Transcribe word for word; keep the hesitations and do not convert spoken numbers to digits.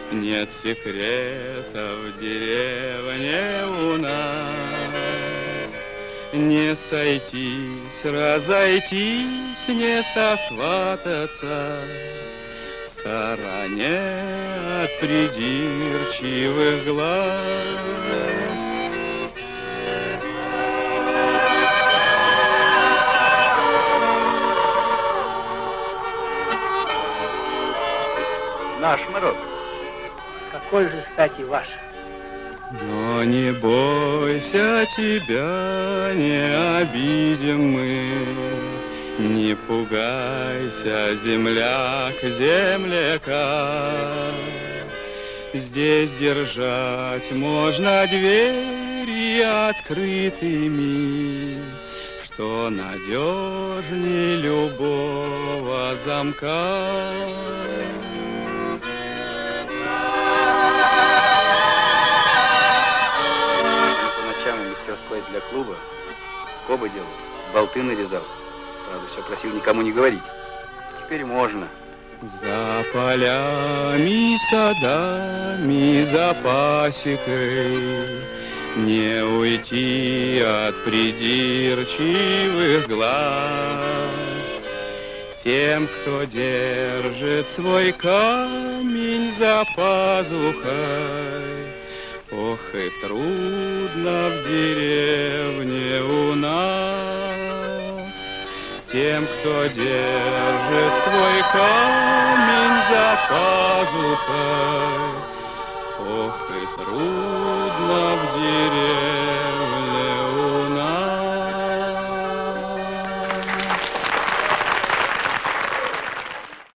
Нет секретов в деревне у нас. Не сойтись, разойтись, не сосвататься в стороне от придирчивых глаз. Наш Мороз. С какой же стати ваш? Но не бойся, тебя не обидим мы. Не пугайся, земляк, земляка. Здесь держать можно двери открытыми, что надежнее любого замка. Для клуба скобы делал, болты нарезал. Правда, все просил никому не говорить. Теперь можно. За полями, садами, за пасекой не уйти от придирчивых глаз. Тем, кто держит свой камень за пазухой, ох, и трудно в деревне у нас. Тем, кто держит свой камень за пазухой, ох, и трудно в деревне